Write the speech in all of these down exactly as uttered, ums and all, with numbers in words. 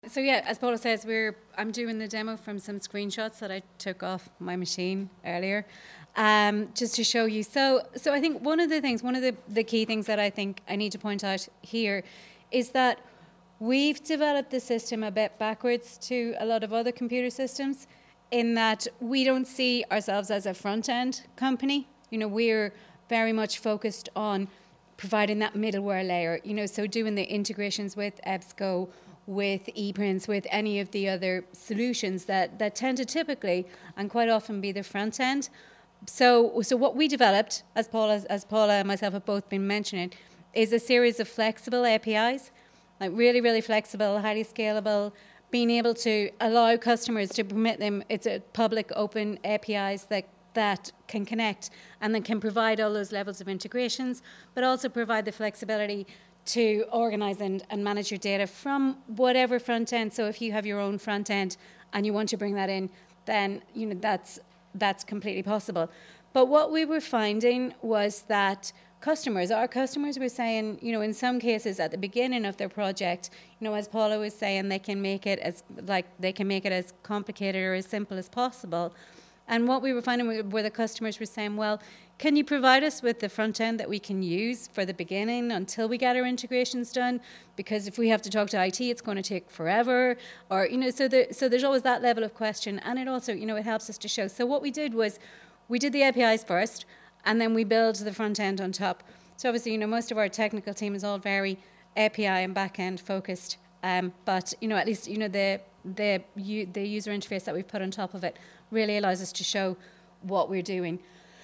So yeah, as Paula says, we're I'm doing the demo from some screenshots that I took off my machine earlier, um, just to show you. So so I think one of the things, one of the, the key things that I think I need to point out here is that we've developed the system a bit backwards to a lot of other computer systems in that we don't see ourselves as a front-end company. You know, we're very much focused on providing that middleware layer, you know, so doing the integrations with EBSCO, with ePrints, with any of the other solutions that, that tend to typically and quite often be the front end. So, so what we developed, as Paula, as Paula and myself have both been mentioning, is a series of flexible A P Is, like really, really flexible, highly scalable, being able to allow customers to permit them, it's a public open A P Is that that can connect and then can provide all those levels of integrations, but also provide the flexibility to organize and, and manage your data from whatever front end. So if you have your own front end and you want to bring that in, then you know that's that's completely possible. But what we were finding was that customers, our customers were saying, you know, in some cases at the beginning of their project, you know, as Paula was saying, they can make it as like they can make it as complicated or as simple as possible. And what we were finding were the customers were saying, well, can you provide us with the front end that we can use for the beginning until we get our integrations done? Because if we have to talk to I T, it's going to take forever. Or, you know, so, the, so there's always that level of question. And it also, you know, it helps us to show. So what we did was we did the A P Is first, and then we built the front end on top. So obviously, you know, most of our technical team is all very A P I and back end focused. Um, but, you know, at least, you know, the, the, the user interface that we've put on top of it really allows us to show what we're doing.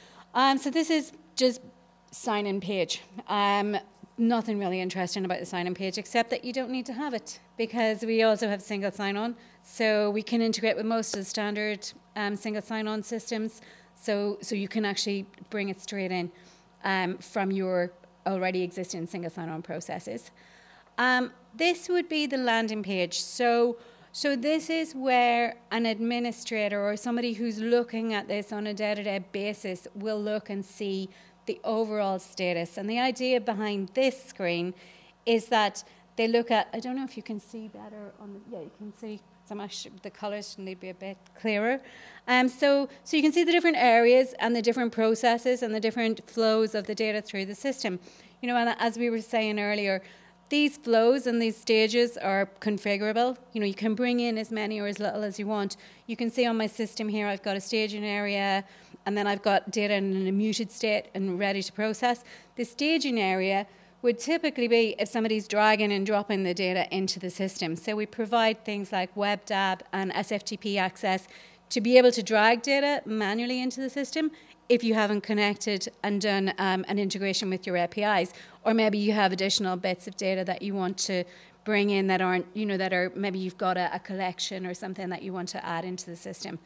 Um, so this is just sign-in page. Um, nothing really interesting about the sign-in page except that you don't need to have it because we also have single sign-on. So we can integrate with most of the standard um, single sign-on systems. So, so you can actually bring it straight in um, from your already existing single sign-on processes. Um, this would be the landing page. So So this is where an administrator or somebody who's looking at this on a day-to-day basis will look and see the overall status. And the idea behind this screen is that they look at, I don't know if you can see better on the, yeah, you can see, some the colours need to be a bit clearer. Um, so, so you can see the different areas and the different processes and the different flows of the data through the system. You know, and as we were saying earlier, these flows and these stages are configurable. You know, you can bring in as many or as little as you want. You can see on my system here, I've got a staging area, and then I've got data in a muted state and ready to process. The staging area would typically be if somebody's dragging and dropping the data into the system. So we provide things like WebDAV and S F T P access to be able to drag data manually into the system if you haven't connected and done um, an integration with your A P Is, or maybe you have additional bits of data that you want to bring in that aren't, you know, that are, maybe you've got a, a collection or something that you want to add into the system.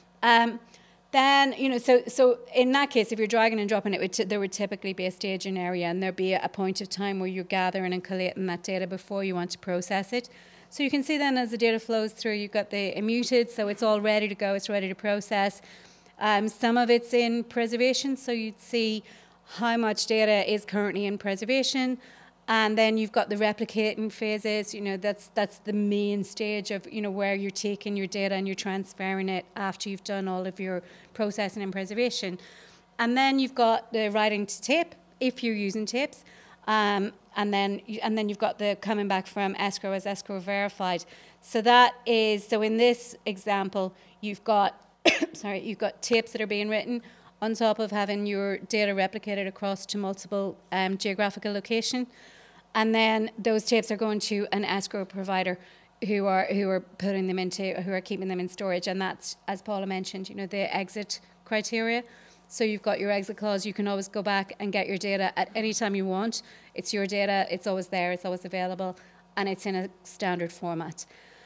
Um, then, you know, so so in that case, if you're dragging and dropping it, would t- there would typically be a staging area, and there'd be a, a point of time where you're gathering and collating that data before you want to process it. So you can see then as the data flows through, you've got the immuted, so it's all ready to go, it's ready to process. Um, some of it's in preservation, so you'd see how much data is currently in preservation. And then you've got the replicating phases, you know, that's that's the main stage of, you know, where you're taking your data and you're transferring it after you've done all of your processing and preservation. And then you've got the writing to tape, if you're using tapes. Um, and then and then you've got the coming back from escrow as escrow verified. So that is, so in this example, you've got sorry, you've got tapes that are being written on top of having your data replicated across to multiple um, geographical location. And then those tapes are going to an escrow provider who are who are putting them into, who are keeping them in storage. And that's, as Paula mentioned, you know, the exit criteria. So you've got your exit clause. You can always go back and get your data at any time you want. It's your data. It's always there. It's always available. And it's in a standard format.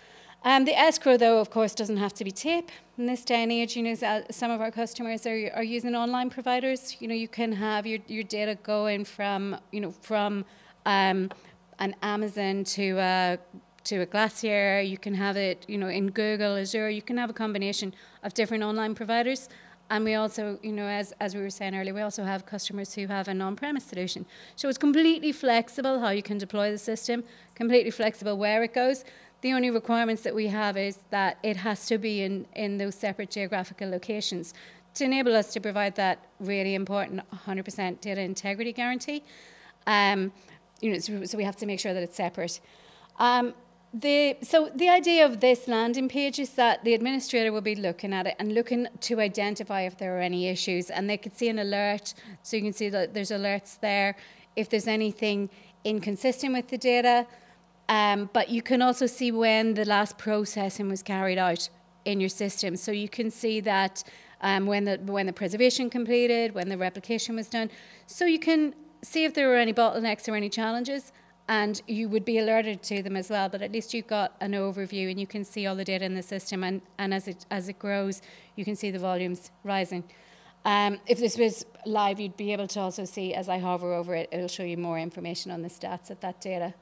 Um, the escrow, though, of course, doesn't have to be tape. In this day and age, you know, some of our customers are, are using online providers. You know, you can have your, your data going from, you know, from um, an Amazon to a, to a Glacier. You can have it, you know, in Google, Azure. You can have a combination of different online providers. And we also, you know, as, as we were saying earlier, we also have customers who have an on-premise solution. So it's completely flexible how you can deploy the system, completely flexible where it goes. The only requirements that we have is that it has to be in, in those separate geographical locations to enable us to provide that really important one hundred percent data integrity guarantee. Um, you know, so, so we have to make sure that it's separate. Um, the, so the idea of this landing page is that the administrator will be looking at it and looking to identify if there are any issues, and they could see an alert. So you can see that there's alerts there if there's anything inconsistent with the data. Um, but you can also see when the last processing was carried out in your system. So you can see that um, when the when the preservation completed, when the replication was done. So you can see if there were any bottlenecks or any challenges, and you would be alerted to them as well. But at least you've got an overview, and you can see all the data in the system. And, and as it as it grows, you can see the volumes rising. Um, if this was live, you'd be able to also see, as I hover over it, it'll show you more information on the stats of that data.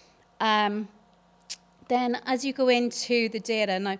Um, then as you go into the data, now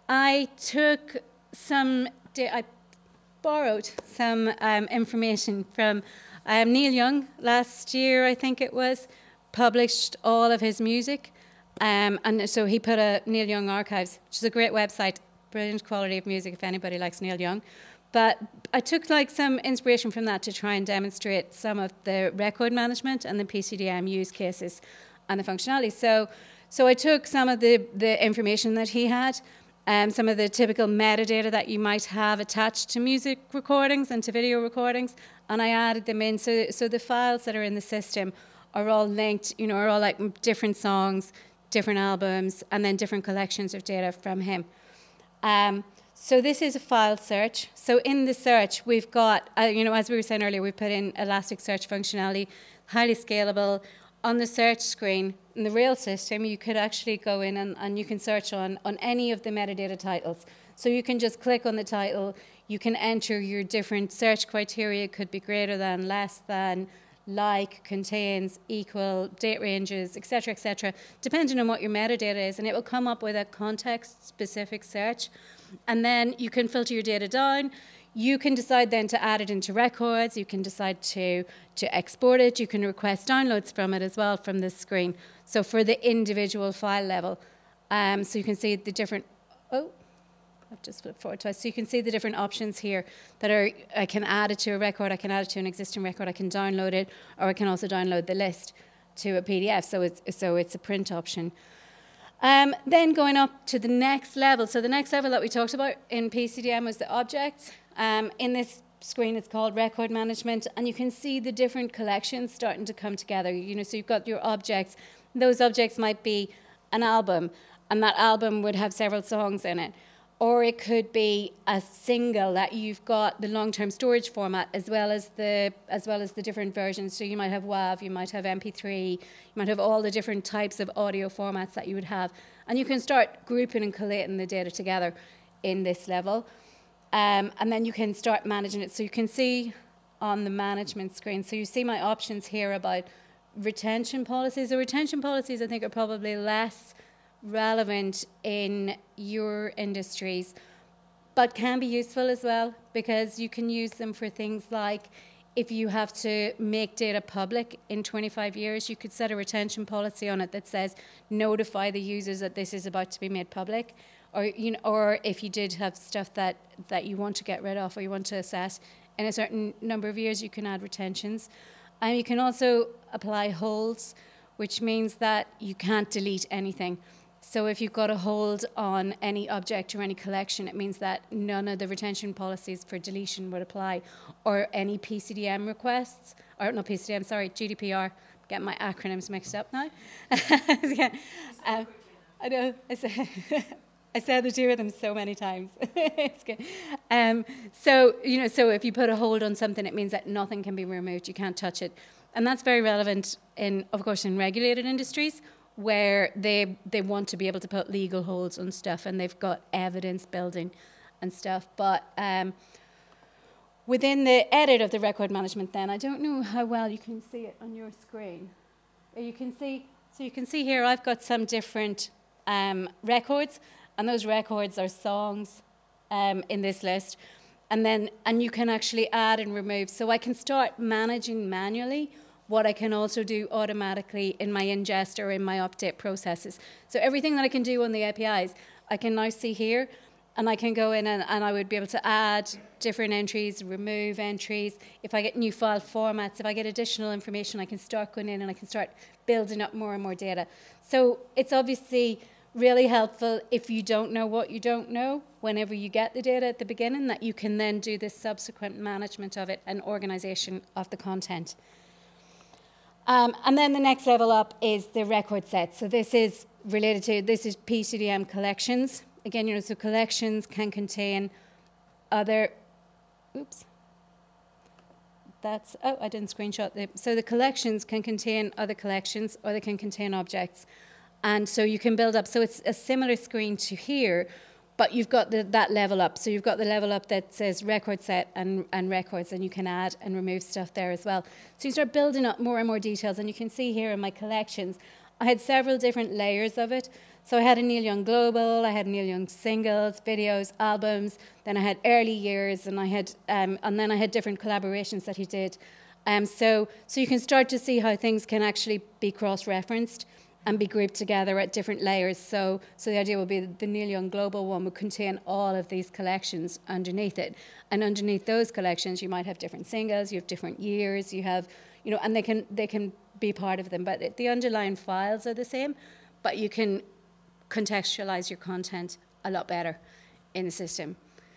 I took some, da- I borrowed some um, information from um, Neil Young last year, I think it was, published all of his music. Um, and so he put a Neil Young Archives, which is a great website, brilliant quality of music if anybody likes Neil Young. But I took like some inspiration from that to try and demonstrate some of the record management and the P C D M use cases and the functionality. So, so I took some of the, the information that he had, um, some of the typical metadata that you might have attached to music recordings and to video recordings, and I added them in. So, so the files that are in the system are all linked, you know, are all like different songs, different albums, and then different collections of data from him. Um, so this is a file search. So in the search, we've got, uh, you know, as we were saying earlier, we put in Elasticsearch functionality, highly scalable. On the search screen, in the real system, you could actually go in and, and you can search on, on any of the metadata titles. So you can just click on the title, you can enter your different search criteria. It could be greater than, less than, like, contains, equal, date ranges, et cetera, et cetera, depending on what your metadata is, and it will come up with a context-specific search. And then you can filter your data down. You can decide then to add it into records. You can decide to, to export it. You can request downloads from it as well from this screen. So for the individual file level. Um, so you can see the different, oh, I've just flipped forward twice. So you can see the different options here that are, I can add it to a record, I can add it to an existing record, I can download it, or I can also download the list to a P D F. So it's, so it's a print option. Um, then going up to the next level. So the next level that we talked about in P C D M was the objects. Um, in this screen, it's called record management, and you can see the different collections starting to come together. You know, so you've got your objects. Those objects might be an album, and that album would have several songs in it. Or it could be a single that you've got the long-term storage format as well as the as well as the different versions. So you might have WAV, you might have M P three, you might have all the different types of audio formats that you would have, and you can start grouping and collating the data together in this level, um, and then you can start managing it. So you can see on the management screen. So you see my options here about retention policies. The retention policies, I think, are probably less relevant in your industries, but can be useful as well, because you can use them for things like if you have to make data public in twenty-five years, you could set a retention policy on it that says notify the users that this is about to be made public, or you know, or if you did have stuff that that you want to get rid of or you want to assess in a certain number of years, you can add retentions. And you can also apply holds, which means that you can't delete anything. So if you've got a hold on any object or any collection, it means that none of the retention policies for deletion would apply, or any P C D M requests, or not P C D M, sorry, G D P R. Getting my acronyms mixed up now. yeah. um, I know, I said, I said the two of them so many times. It's good. Um, so, you know, so if you put a hold on something, it means that nothing can be removed, you can't touch it. And that's very relevant in, of course, in regulated industries, where they they want to be able to put legal holds on stuff, and they've got evidence building and stuff. But um, within the edit of the record management, then I don't know how well you can see it on your screen. You can see, so you can see here I've got some different um, records, and those records are songs um, in this list, and then and you can actually add and remove. So I can start managing manually what I can also do automatically in my ingest or in my update processes. So everything that I can do on the A P Is, I can now see here, and I can go in and, and I would be able to add different entries, remove entries. If I get new file formats, if I get additional information, I can start going in and I can start building up more and more data. So it's obviously really helpful if you don't know what you don't know, whenever you get the data at the beginning, that you can then do this subsequent management of it and organization of the content. Um, and then the next level up is the record set. So this is related to, this is P C D M collections. Again, you know, so collections can contain other, oops. That's, oh, I didn't screenshot the, so the collections can contain other collections or they can contain objects. And so you can build up, so it's a similar screen to here, but you've got the, that level up. So you've got the level up that says record set and, and records, and you can add and remove stuff there as well. So you start building up more and more details, and you can see here in my collections, I had several different layers of it. So I had a Neil Young Global, I had Neil Young singles, videos, albums, then I had early years, and I had, um, and then I had different collaborations that he did. Um, so, so you can start to see how things can actually be cross-referenced and be grouped together at different layers. So, so the idea would be that the Neil Young Global one would contain all of these collections underneath it. And underneath those collections, you might have different singles, you have different years, you have, you know, and they can they can be part of them. But it, the underlying files are the same, but you can contextualize your content a lot better in the system.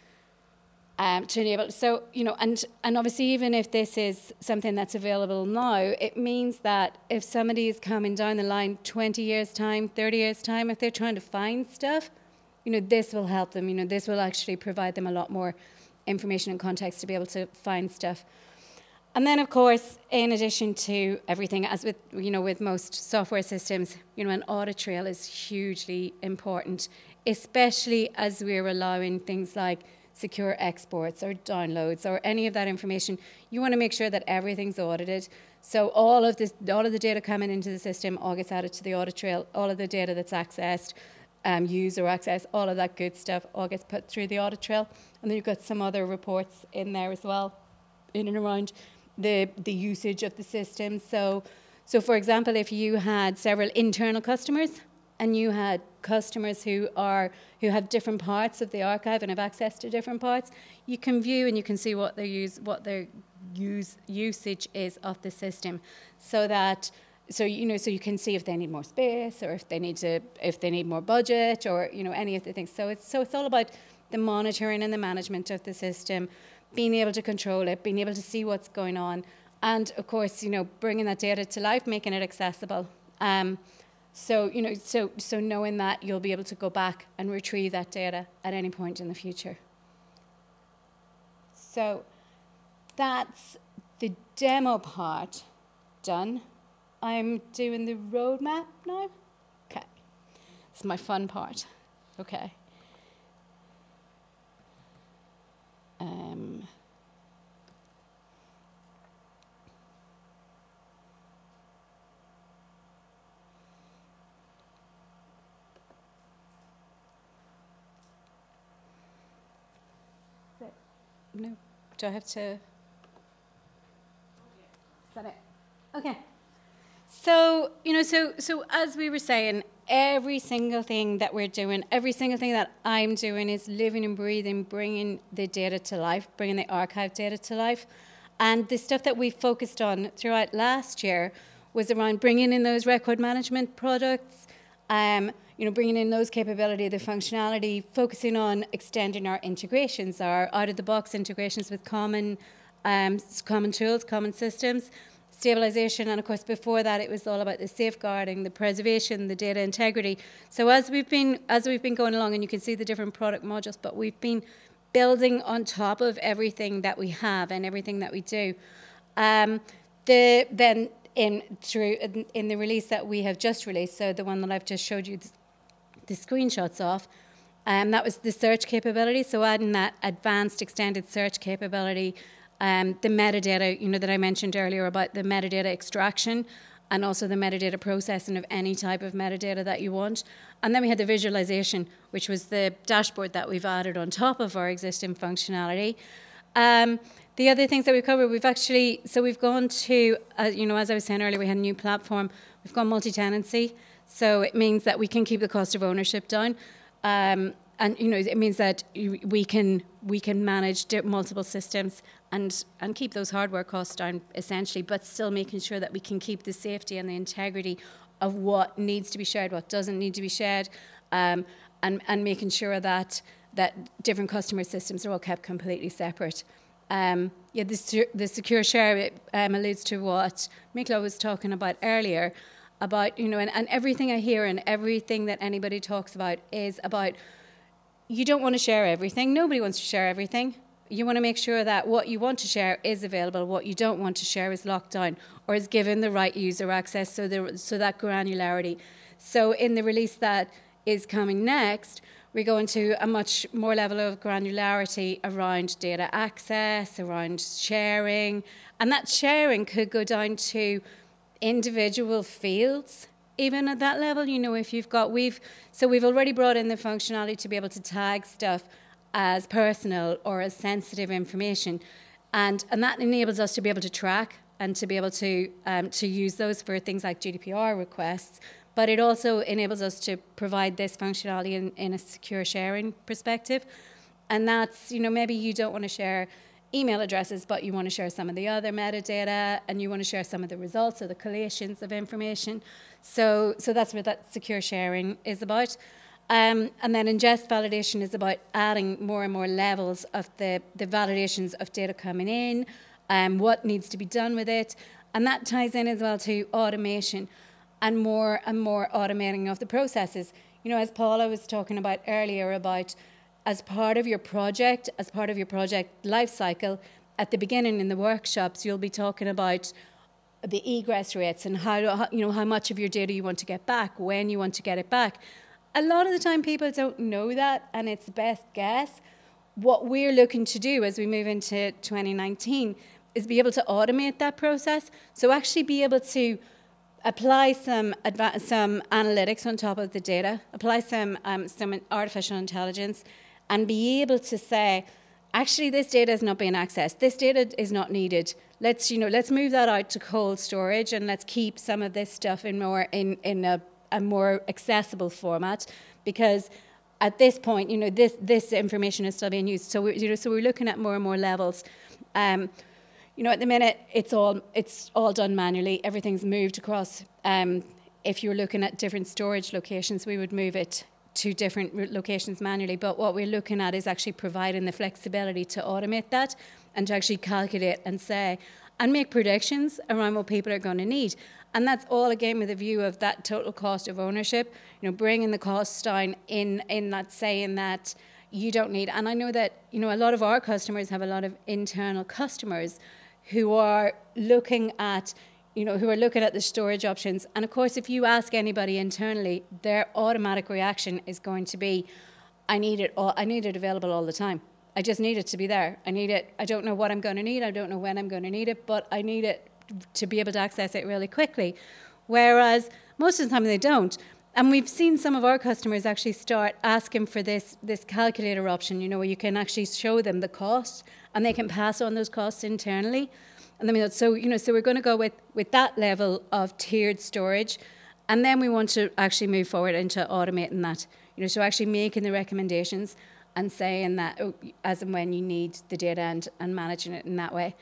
Um, to enable, so, you know, and, and obviously even if this is something that's available now, it means that if somebody is coming down the line twenty years time, thirty years time, if they're trying to find stuff, you know, this will help them, you know, this will actually provide them a lot more information and context to be able to find stuff. And then, of course, in addition to everything, as with, you know, with most software systems, you know, an audit trail is hugely important, especially as we're allowing things like secure exports or downloads or any of that information. You want to make sure that everything's audited. So all of this, all of the data coming into the system all gets added to the audit trail. All of the data that's accessed, um, used or accessed, all of that good stuff all gets put through the audit trail. And then you've got some other reports in there as well, in and around the the usage of the system. So, so for example, if you had several internal customers and you had customers who are who have different parts of the archive and have access to different parts, you can view and you can see what their use what their use usage is of the system, so that so you know so you can see if they need more space or if they need to if they need more budget or you know any of the things. So it's so it's all about the monitoring and the management of the system, being able to control it, being able to see what's going on, and of course you know bringing that data to life, making it accessible. Um, So, you know, so so knowing that you'll be able to go back and retrieve that data at any point in the future. So that's the demo part done. I'm doing the roadmap now. Okay. It's my fun part. Okay. Um, No, do I have to? Is that it? Okay. So, you know, so so as we were saying, every single thing that we're doing, every single thing that I'm doing is living and breathing, bringing the data to life, bringing the archive data to life. And the stuff that we focused on throughout last year was around bringing in those record management products, um, you know, bringing in those capability, the functionality, focusing on extending our integrations, our out-of-the-box integrations with common, um, common tools, common systems, stabilization, and of course before that it was all about the safeguarding, the preservation, the data integrity. So as we've been as we've been going along, and you can see the different product modules, but we've been building on top of everything that we have and everything that we do. Um, the then in through in, in the release that we have just released, so the one that I've just showed you the, the screenshots of, um, that was the search capability. So adding that advanced extended search capability, um, the metadata, you know, that I mentioned earlier about the metadata extraction, and also the metadata processing of any type of metadata that you want. And then we had the visualization, which was the dashboard that we've added on top of our existing functionality. Um, The other things that we've covered, we've actually, so we've gone to, uh, you know, as I was saying earlier, we had a new platform. We've gone multi-tenancy. So it means that we can keep the cost of ownership down. Um, and, you know, it means that we can we can manage multiple systems and, and keep those hardware costs down, essentially, but still making sure that we can keep the safety and the integrity of what needs to be shared, what doesn't need to be shared, um, and, and making sure that that different customer systems are all kept completely separate. Um, yeah, the, the secure share it, um, alludes to what Mikla was talking about earlier, about, you know, and, and everything I hear and everything that anybody talks about is about, you don't want to share everything. Nobody wants to share everything. You want to make sure that what you want to share is available. What you don't want to share is locked down or is given the right user access, so, there, so that granularity. So in the release that is coming next, we go into a much more level of granularity around data access, around sharing. And that sharing could go down to individual fields, even at that level. You know, if you've got, we've, so we've already brought in the functionality to be able to tag stuff as personal or as sensitive information. And, and that enables us to be able to track and to be able to, um, to use those for things like G D P R requests. But it also enables us to provide this functionality in, in a secure sharing perspective. And that's, you know, maybe you don't want to share email addresses, but you want to share some of the other metadata, and you want to share some of the results or the collations of information. So, so that's what that secure sharing is about. Um, and then ingest validation is about adding more and more levels of the, the validations of data coming in, um, what needs to be done with it. And that ties in as well to automation and more and more automating of the processes. You know, as Paula was talking about earlier about, as part of your project, as part of your project life cycle, at the beginning in the workshops, you'll be talking about the egress rates and how, you know, how much of your data you want to get back, when you want to get it back. A lot of the time people don't know that, and it's best guess. What we're looking to do as we move into twenty nineteen is be able to automate that process. So actually be able to apply some adva- some analytics on top of the data, apply some um, some artificial intelligence, and be able to say, actually, this data is not being accessed. This data is not needed. Let's, you know, let's move that out to cold storage, and let's keep some of this stuff in more in in a, a more accessible format, because at this point, you know, this this information is still being used. So we're, you know, so we're looking at more and more levels. Um, You know, at the minute, it's all it's all done manually. Everything's moved across. Um, if you're looking at different storage locations, we would move it to different locations manually. But what we're looking at is actually providing the flexibility to automate that and to actually calculate and say and make predictions around what people are going to need. And that's all, again, with a view of that total cost of ownership, you know, bringing the costs down in, in that saying that you don't need. And I know that, you know, a lot of our customers have a lot of internal customers who are looking at, you know, who are looking at the storage options. And of course, if you ask anybody internally, their automatic reaction is going to be, I need it all, I need it available all the time. I just need it to be there. I need it. I don't know what I'm going to need. I don't know when I'm going to need it, but I need it to be able to access it really quickly. Whereas most of the time they don't. And we've seen some of our customers actually start asking for this, this calculator option, you know, where you can actually show them the cost and they can pass on those costs internally. And then, so, you know, so we're going to go with, with that level of tiered storage. And then we want to actually move forward into automating that, you know, so actually making the recommendations and saying that oh, as and when you need the data and, and managing it in that way.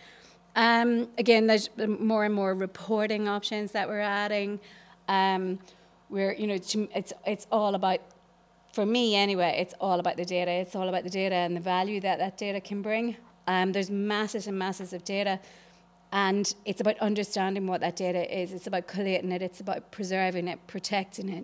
Um, again, there's more and more reporting options that we're adding. Um, Where, you know, it's it's all about, for me anyway, it's all about the data. It's all about the data and the value that that data can bring. Um, there's masses and masses of data, and it's about understanding what that data is. It's about collating it. It's about preserving it, protecting it.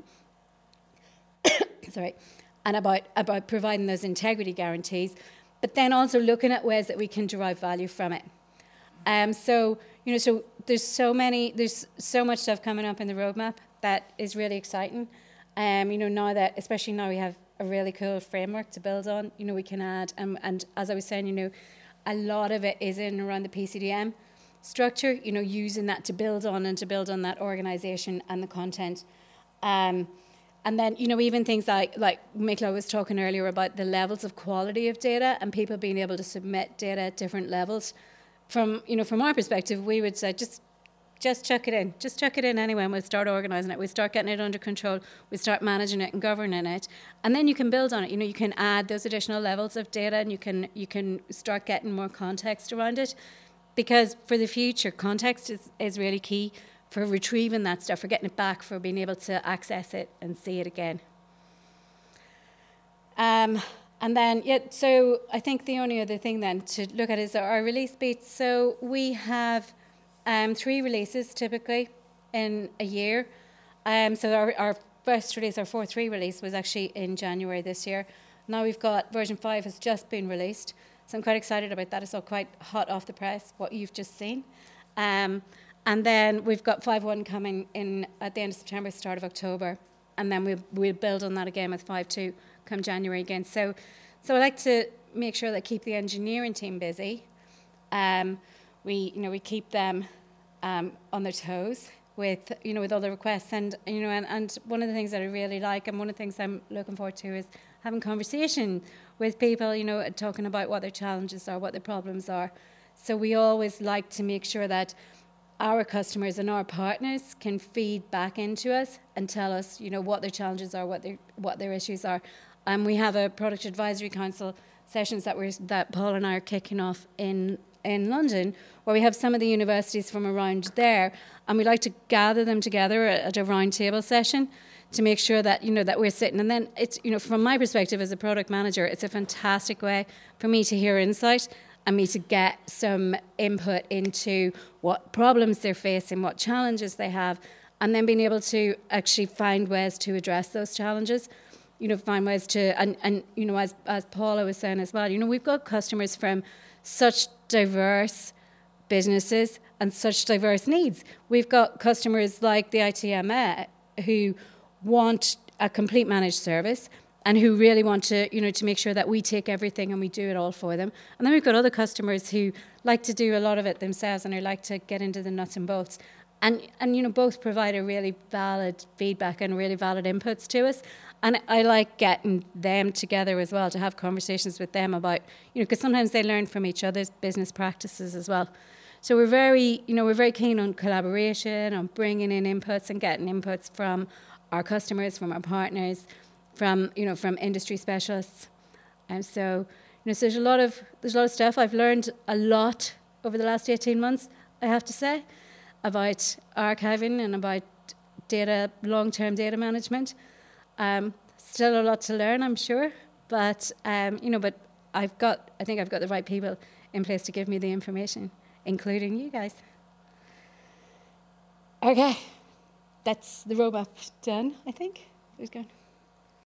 Sorry, and about about providing those integrity guarantees, but then also looking at ways that we can derive value from it. Um, so you know, so there's so many, there's so much stuff coming up in the roadmap that is really exciting. Um, you know, now that, especially now we have a really cool framework to build on, you know, we can add, um, and as I was saying, you know, a lot of it is in around the P C D M structure, you know, using that to build on and to build on that organization and the content. Um, and then, you know, even things like, like Mikla was talking earlier about the levels of quality of data and people being able to submit data at different levels. from, you know, from our perspective, we would say just just chuck it in. Just chuck it in anyway, and we'll start organising it. We'll start getting it under control. We'll start managing it and governing it. And then you can build on it. You know, you can add those additional levels of data, and you can you can start getting more context around it. Because for the future, context is, is really key for retrieving that stuff, for getting it back, for being able to access it and see it again. Um, and then, yeah, so I think the only other thing then to look at is our release beats. So we have Um, three releases typically in a year. Um, so our, our first release, our four point three release, was actually in January this year. Now we've got version five has just been released. So I'm quite excited about that. It's all quite hot off the press, what you've just seen. Um, and then we've got five point one coming in at the end of September, start of October. And then we'll, we'll build on that again with five point two come January again. So, so I like to make sure that I keep the engineering team busy. Um, we, you know, we keep them Um, on their toes with, you know, with all the requests, and you know, and, and one of the things that I really like, and one of the things I'm looking forward to, is having conversation with people, you know, talking about what their challenges are, what their problems are. So we always like to make sure that our customers and our partners can feed back into us and tell us, you know, what their challenges are, what their what their issues are. And um, we have a product advisory council sessions that we're that Paul and I are kicking off in. in London, where we have some of the universities from around there, and we like to gather them together at a round table session to make sure that, you know, that we're sitting. And then it's, you know, from my perspective as a product manager, it's a fantastic way for me to hear insight and me to get some input into what problems they're facing, what challenges they have, and then being able to actually find ways to address those challenges. You know, find ways to, and, and you know, as as Paula was saying as well, you know, we've got customers from such diverse businesses and such diverse needs. We've got customers like the I T M A who want a complete managed service and who really want to, you know, to make sure that we take everything and we do it all for them. And then we've got other customers who like to do a lot of it themselves and who like to get into the nuts and bolts. And, and you know, both provide a really valid feedback and really valid inputs to us. And I like getting them together as well, to have conversations with them about, you know, because sometimes they learn from each other's business practices as well. So we're very, you know, we're very keen on collaboration, on bringing in inputs and getting inputs from our customers, from our partners, from, you know, from industry specialists. And so, you know, so there's a lot of there's a lot of stuff. I've learned a lot over the last eighteen months, I have to say, about archiving and about data, long-term data management. Um, still a lot to learn, I'm sure, but um, you know, but I've got, I think I've got the right people in place to give me the information, including you guys. Okay, that's the roadmap done, I think. Who's going?